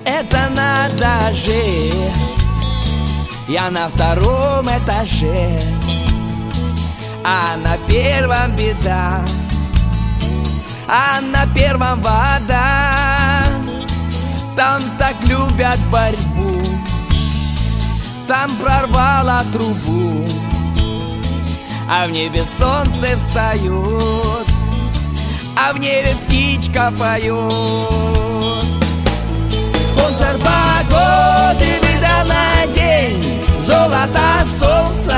это надо же. Я на втором этаже, а на первом беда, а на первом вода. Там так любят борьбу, там прорвало трубу, а в небе солнце встает, а в небе птичка поет. Спонсор погоды выдал на день золото солнца.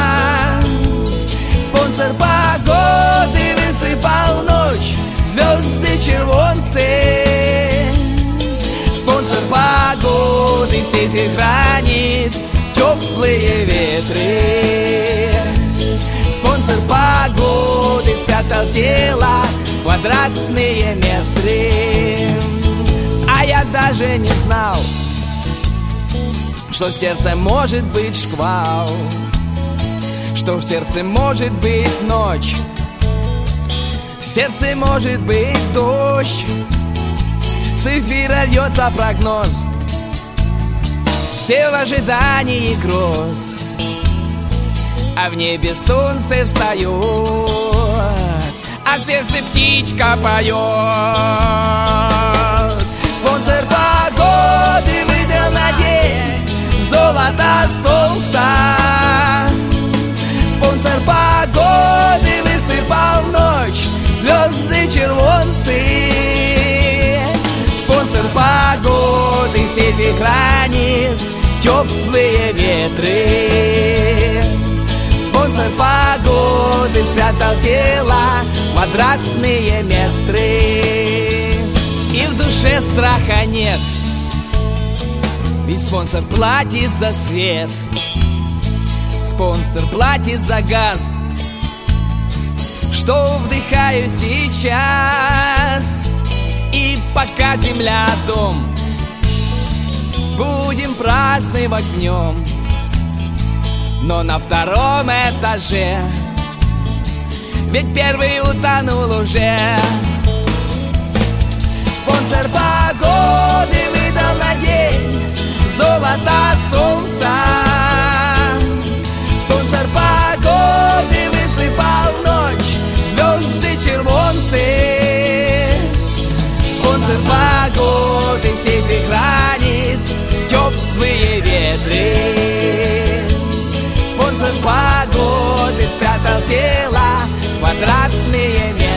Спонсор погоды высыпал ночь звезды червонцы. Спонсор погоды в сейфе хранит теплые ветры. Спонсор погоды спрятал тело квадратные метры. А я даже не знал, что в сердце может быть шквал, что в сердце может быть ночь, в сердце может быть дождь. С эфира льется прогноз, все в ожидании гроз, а в небе солнце встает, а в сердце птичка поет. Спонсор погоды выдал на день золото солнца. Спонсор погоды высыпал в ночь звезды червонцы. Спонсор погоды в сейфе хранит теплые ветры. Спонсор погоды спрятал тело квадратные метры. И в душе страха нет, ведь спонсор платит за свет. Спонсор платит за газ, что вдыхаю сейчас. И пока земля дом, будем праздновать днем, но на втором этаже, ведь первый утонул уже. Спонсор погоды выдал на день золото солнца. Спонсор погоды высыпал в ночь звезды червонцы. Спонсор погоды в сейфе хранит теплые ветры. Спонсор погоды спрятал тело квадратные метры.